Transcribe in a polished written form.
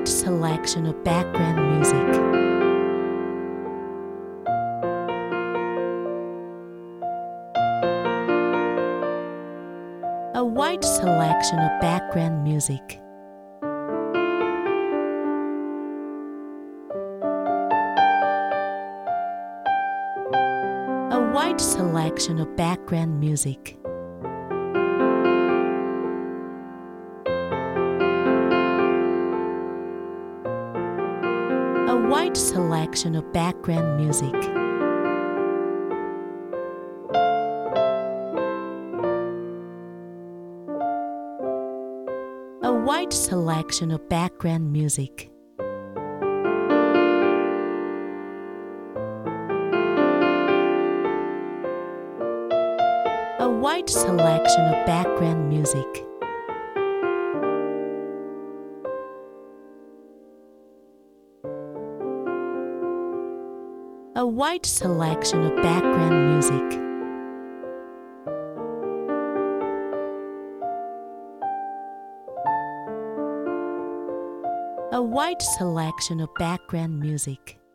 wide selection of background music. A wide selection of background music. A wide selection of background music. A wide selection of background music. A wide selection of background music. A wide selection of background music. A wide selection of background music. A wide selection of background music.